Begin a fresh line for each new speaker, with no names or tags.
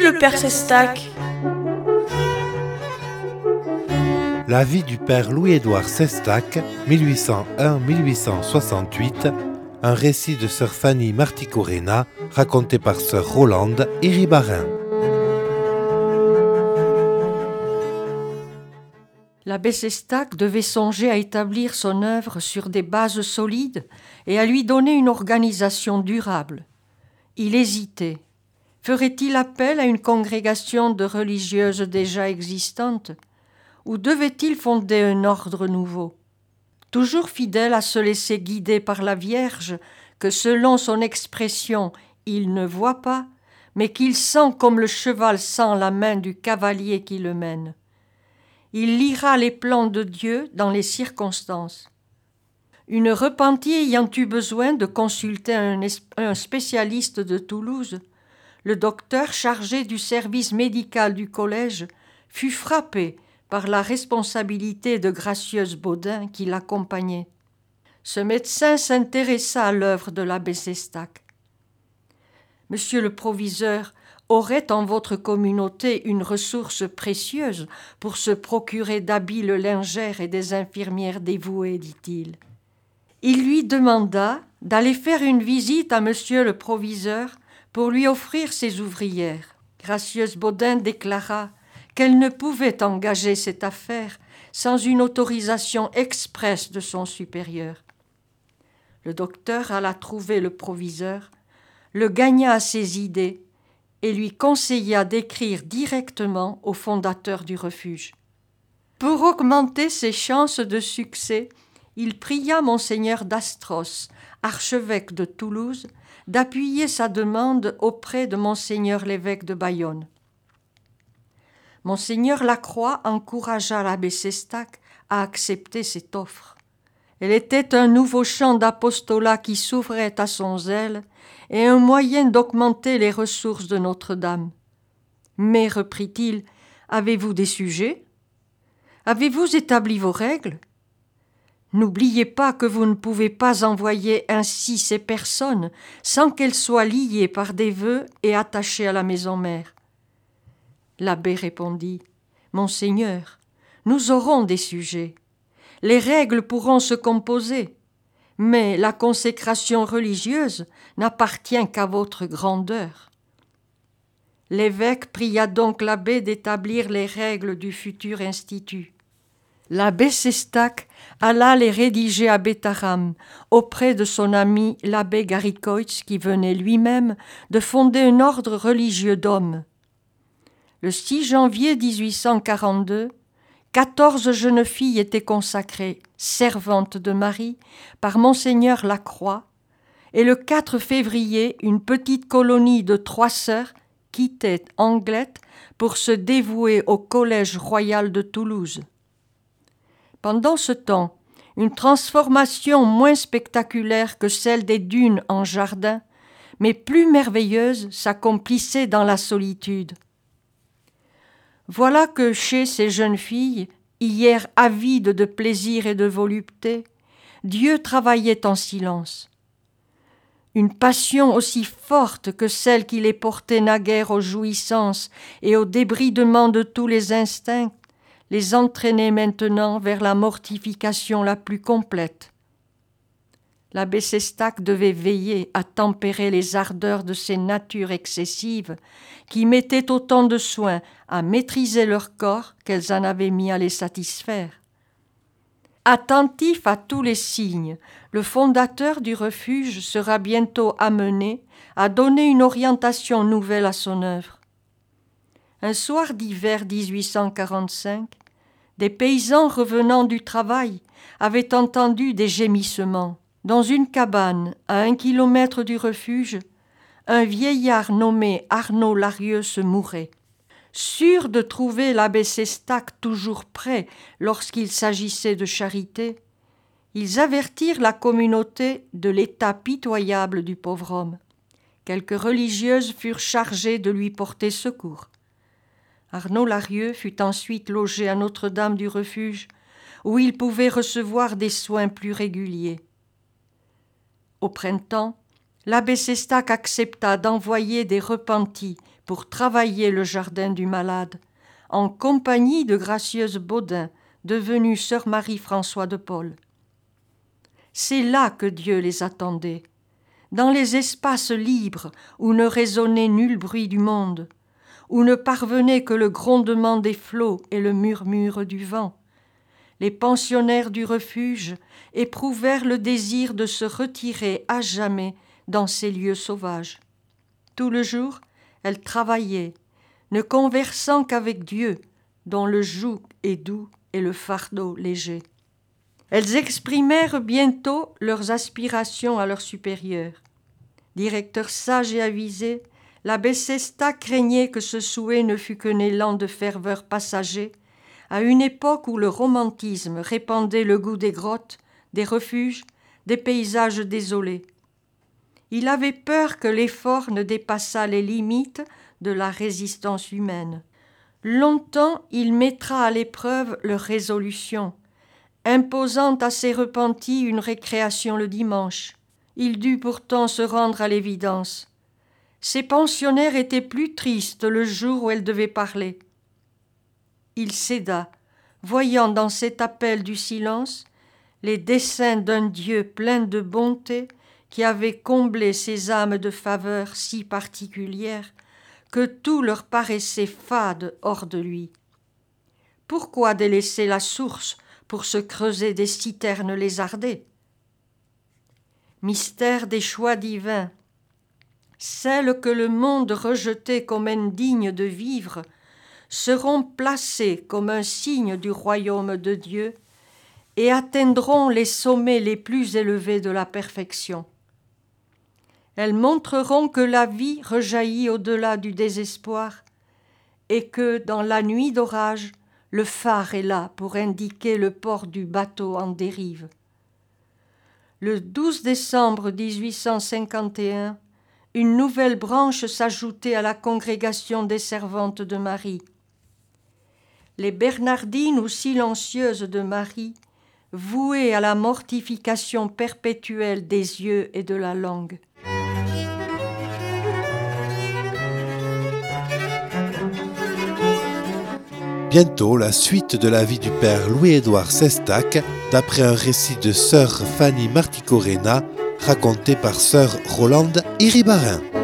le père Sestac.
La vie du père Louis-Édouard Sestac, 1801-1868, un récit de sœur Fanny Marticorena, raconté par sœur Rolande Iribarin.
L'abbé Sestac devait songer à établir son œuvre sur des bases solides et à lui donner une organisation durable. Il hésitait. Ferait-il appel à une congrégation de religieuses déjà existantes ou devait-il fonder un ordre nouveau? Toujours fidèle à se laisser guider par la Vierge, que selon son expression, il ne voit pas, mais qu'il sent comme le cheval sent la main du cavalier qui le mène. Il lira les plans de Dieu dans les circonstances. Une repentie ayant eu besoin de consulter un spécialiste de Toulouse, le docteur chargé du service médical du collège fut frappé par la responsabilité de Gracieuse Baudin qui l'accompagnait. Ce médecin s'intéressa à l'œuvre de l'abbé Sestac. « Monsieur le proviseur aurait en votre communauté une ressource précieuse pour se procurer d'habiles lingères et des infirmières dévouées, dit-il. » Il lui demanda d'aller faire une visite à monsieur le proviseur pour lui offrir ses ouvrières. Gracieuse Baudin déclara qu'elle ne pouvait engager cette affaire sans une autorisation expresse de son supérieur. Le docteur alla trouver le proviseur, le gagna à ses idées et lui conseilla d'écrire directement au fondateur du refuge. Pour augmenter ses chances de succès, il pria monseigneur d'Astros, archevêque de Toulouse, d'appuyer sa demande auprès de monseigneur l'évêque de Bayonne. Monseigneur Lacroix encouragea l'abbé Sestac à accepter cette offre. Elle était un nouveau champ d'apostolat qui s'ouvrait à son zèle et un moyen d'augmenter les ressources de Notre-Dame. « Mais, reprit-il, avez-vous des sujets? Avez-vous établi vos règles? N'oubliez pas que vous ne pouvez pas envoyer ainsi ces personnes sans qu'elles soient liées par des vœux et attachées à la maison mère. » L'abbé répondit « Monseigneur, nous aurons des sujets. Les règles pourront se composer, mais la consécration religieuse n'appartient qu'à votre grandeur. » L'évêque pria donc l'abbé d'établir les règles du futur institut. L'abbé Sestac alla les rédiger à Bétharram, auprès de son ami l'abbé Garicoitz, qui venait lui-même de fonder un ordre religieux d'hommes. Le 6 janvier 1842, 14 jeunes filles étaient consacrées, servantes de Marie, par monseigneur Lacroix, et le 4 février, une petite colonie de 3 sœurs quittait Anglet pour se dévouer au Collège royal de Toulouse. Pendant ce temps, une transformation moins spectaculaire que celle des dunes en jardin, mais plus merveilleuse, s'accomplissait dans la solitude. Voilà que chez ces jeunes filles, hier avides de plaisir et de volupté, Dieu travaillait en silence. Une passion aussi forte que celle qui les portait naguère aux jouissances et au débridement de tous les instincts, les entraînait maintenant vers la mortification la plus complète. L'abbé Sestac devait veiller à tempérer les ardeurs de ces natures excessives qui mettaient autant de soin à maîtriser leur corps qu'elles en avaient mis à les satisfaire. Attentif à tous les signes, le fondateur du refuge sera bientôt amené à donner une orientation nouvelle à son œuvre. Un soir d'hiver 1845, des paysans revenant du travail avaient entendu des gémissements. Dans une cabane, à 1 kilomètre du refuge, un vieillard nommé Arnaud Larieux se mourait. Sûr de trouver l'abbé Sestac toujours prêt lorsqu'il s'agissait de charité, ils avertirent la communauté de l'état pitoyable du pauvre homme. Quelques religieuses furent chargées de lui porter secours. Arnaud Larieux fut ensuite logé à Notre-Dame du Refuge, où il pouvait recevoir des soins plus réguliers. Au printemps, l'abbé Sestac accepta d'envoyer des repentis pour travailler le jardin du malade, en compagnie de Gracieuse Baudin, devenue sœur Marie-François de Paul. C'est là que Dieu les attendait, dans les espaces libres où ne résonnait nul bruit du monde, où ne parvenait que le grondement des flots et le murmure du vent. Les pensionnaires du refuge éprouvèrent le désir de se retirer à jamais dans ces lieux sauvages. Tout le jour, elles travaillaient, ne conversant qu'avec Dieu, dont le joug est doux et le fardeau léger. Elles exprimèrent bientôt leurs aspirations à leur supérieur. Directeur sage et avisé, l'abbé Sesta craignait que ce souhait ne fût qu'un élan de ferveur passager, à une époque où le romantisme répandait le goût des grottes, des refuges, des paysages désolés. Il avait peur que l'effort ne dépassât les limites de la résistance humaine. Longtemps il mettra à l'épreuve leur résolution, imposant à ses repentis une récréation le dimanche. Il dut pourtant se rendre à l'évidence. Ses pensionnaires étaient plus tristes le jour où elles devaient parler. Il céda, voyant dans cet appel du silence les desseins d'un Dieu plein de bonté qui avait comblé ces âmes de faveur si particulières que tout leur paraissait fade hors de lui. Pourquoi délaisser la source pour se creuser des citernes lézardées? Mystère des choix divins, celles que le monde rejetait comme indignes de vivre seront placées comme un signe du royaume de Dieu et atteindront les sommets les plus élevés de la perfection. Elles montreront que la vie rejaillit au-delà du désespoir et que, dans la nuit d'orage, le phare est là pour indiquer le port du bateau en dérive. Le 12 décembre 1851, une nouvelle branche s'ajoutait à la congrégation des servantes de Marie. Les Bernardines ou silencieuses de Marie, vouées à la mortification perpétuelle des yeux et de la langue.
Bientôt, la suite de la vie du père Louis-Édouard Sestac, d'après un récit de sœur Fanny Marticorena, raconté par sœur Rolande Iribarren.